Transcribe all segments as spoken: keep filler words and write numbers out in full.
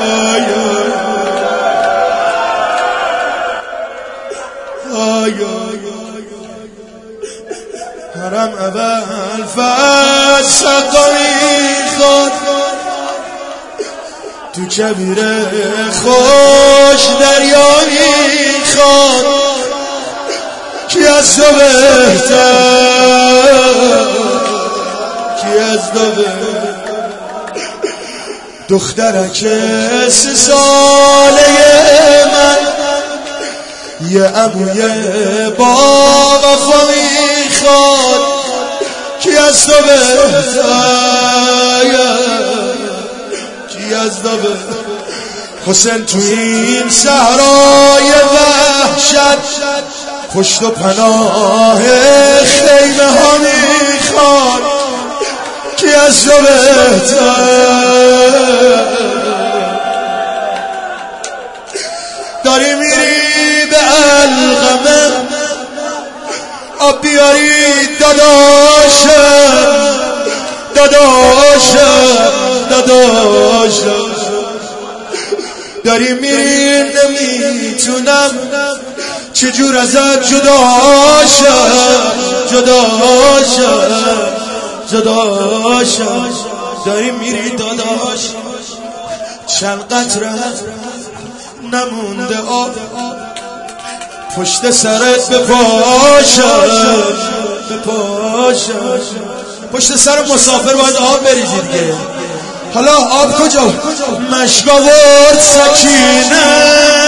حرم اول فز سقایی خود تو کبیر خوش دریایی خود کی از تو بهتر کی از تو بهتر دخترک سه ساله من یه عموی با وفا میخواد کی از تو بهتر کی از تو بهتر حسین تو این صحرای وحشت پشت و پناه خیمه ها میخواد کی از تو بهتر داری میری به القمه آب بیاری داداشم داداشم داداشم داری میری نمیتونم چجور ازت جداشم جداشم جداشم داری میری داداش چند قطره نمونده آب پشت سرت بپاشم بپاشم پشت سر مسافر باید آب بریزی دیگه حالا آب کجا مشک آورد سکینه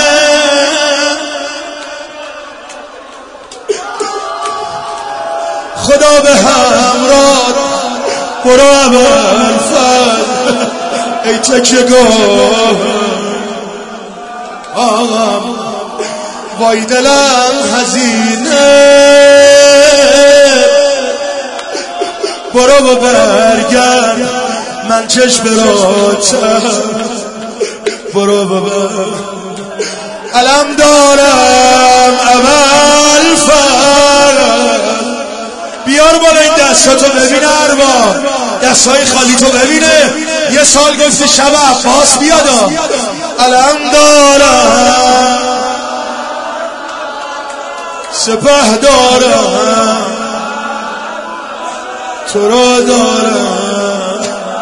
خدا به همراه برو ابوالفضل ای تکیه‌گاه آقام وای دلم حزینه برو و برگرد من چشم براتم برو و برگرد علم دارم ابوالفضل بیار بالا این دستاتو ببینه ارباب دستای خالی تو ببینه یه سال گفت شب عباس بیادا علم دارم سپه دارم تو را دارم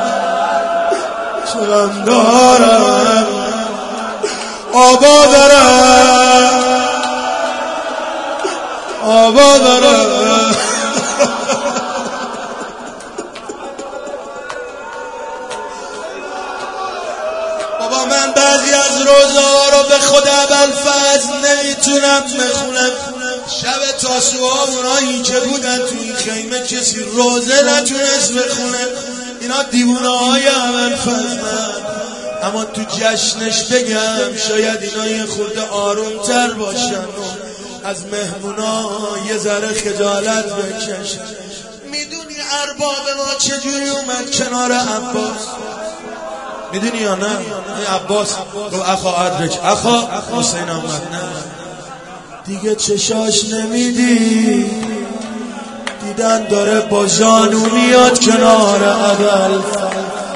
چرم دارم آبا دارم آبا دارم بابا من بعضی از روزا رو به خدا ابوالفضل نمیتونم بخونم شب تاسوعا اونایی که بودن تو این خیمه کسی روزه نتونست بخونه اینا دیوونه های ابوالفضل اما تو جشنش بگم شاید اینا یه خورده آروم تر باشن و از مهمونا یه ذره خجالت بکشن میدونی ارباب ما چجوری اومد کنار عباس میدونی یا نه عباس گفت اخا ادرک اخا حسین آمد نه دیگه چشاش نمیدی دیدن داره با جانو میاد کنار ابوالفضل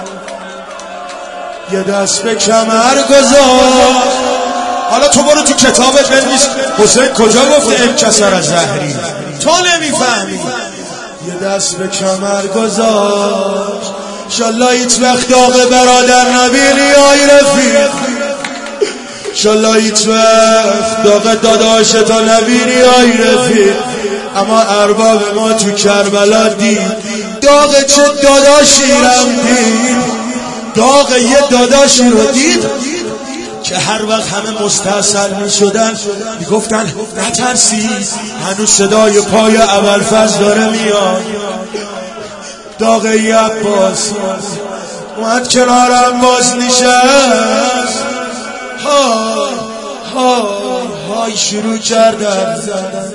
یه دست به کمر گذاشت حالا تو برو تو کتابت بنویس حسین کجا گفته انکسر از زهری تو نمیفهمی یه دست به کمر گذاشت شالله هیچ وقت داغ برادر نبینی آی رفیق شالله هیچ وقت داغ داداشتا نبینی آی رفیق اما ارباب ما تو کربلا دید داغ چه داداشی رم دید داغ یه داداشی رو دید که هر وقت همه مستحصل می شدن می گفتن نترسید هنوز صدای پای ابوالفضل داره میاد داغ یه عباس اومد کنارم باز نشست ها ها های شروع کردن زدن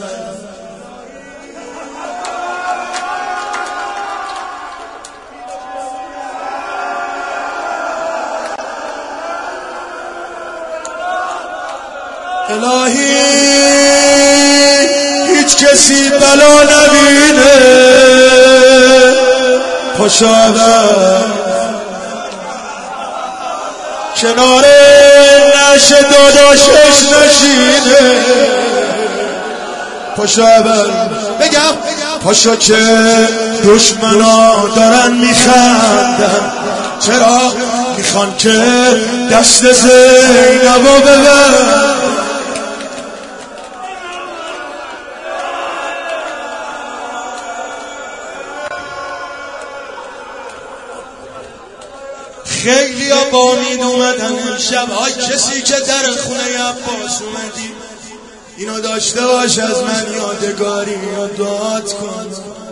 الهی هیچ کسی بلا نبینه پاشا کنار نشه داداشش نشینه. پاشا اول بگم پاشا که دشمنا دارن میخندن، چرا میخوان که دست زینبو ببر. خیلی ها با امید اومدن امشب، های کسی که در خونه عباس اومدی اینو داشته باش از من یادگاری و دعات کن.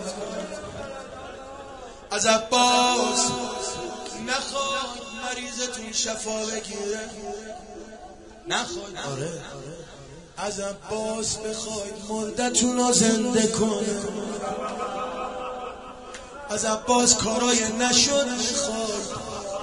از عباس نخواد مریضتون شفا بگیره، نخواد آره از عباس بخواید مردتون رو زنده کنه. از عباس کارای نشد میخواد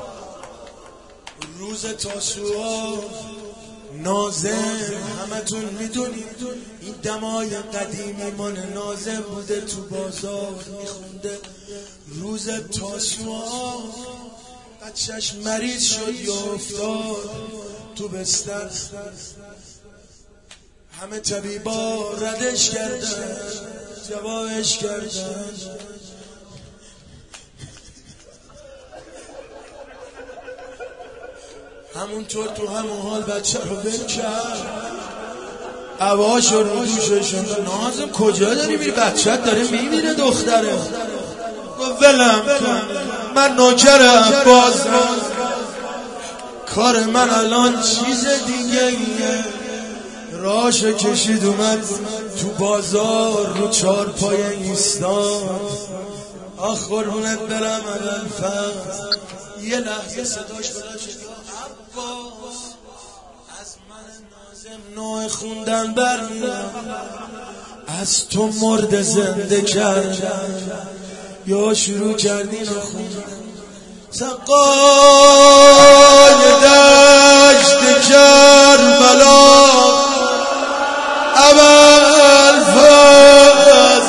روز تاسوعا ناظم، همتون میدونید این دمای قدیمی من ناظم بوده تو بازار میخونده روز تاسوعا بچهش مریض شد یا افتاد تو بستر، همه طبیبا ردش کردن جوابش کردن همونطور تو همون حال بچه رو ول کرد، عواش رو رو دوششون. نازم کجا داری میری؟ بچه داره میمیره دختره. گفت ولم کن من نوکرم، باز کار من الان چیز دیگه ایه. راش کشید اومد تو بازار رو چار پای ایستاد. آخ قربونت برم اول فقط یه لحظه صداش بلند شد عباس از من نازم نوع خوندن برمیاد، از تو مرد زنده کردن یا شروع کردین رو خوندن. سقای دشت کربلا اول فاز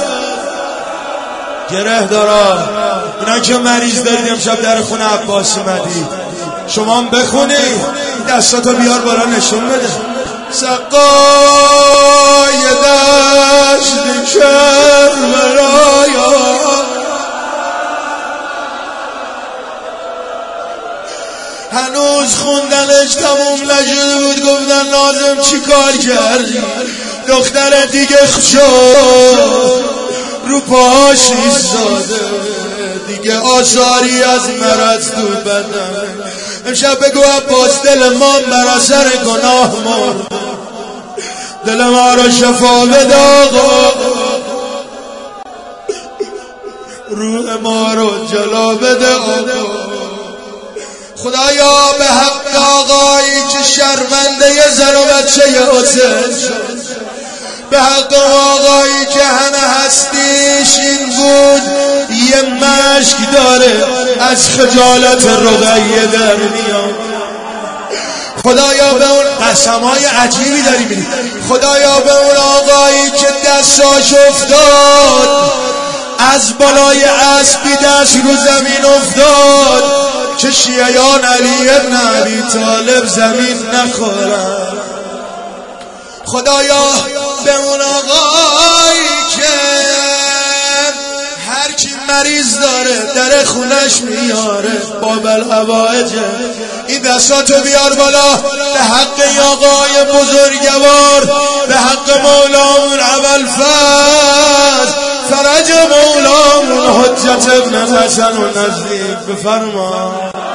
گره دارا. اینا که مریض دارید امشب در خونه عباس اومدید، شما هم بخونید دستاتو بیار بالا نشون بده. سقای دشت کربلا هنوز خوندنش تموم نشده بود گفتن نازم چی کار کردی؟ دختر دیگه شد رو پاش ایستاده دیگه آثاری از مرض تو بدن. امشب بگو عباس دل ما بر اثر گناه مرد، دل ما رو شفا بده آقا، روح ما رو جلا بده آقا. خدایا به حق آقایی که شرمنده زن و بچه حسین شد، به حق آقایی که همه هستیش این بود یه مشک داره از خجالت رقیه در میاد. خدایا به اون قسمای عجیبی داری میدی، خدایا به اون آقایی که دستاش افتاد از بالای اسبی دست رو زمین افتاد که شیعیان علی ابن ابی طالب زمین نخورن. خدایا به اون آقایی که هر کی مریض داره در خونش میاره بابل حوائجه، این دستاتو بیار بالا به حق این آقای بزرگوار، به حق مولامون ابوالفضل فرج مولامون حجت ابن حسن و نزدیک بفرما.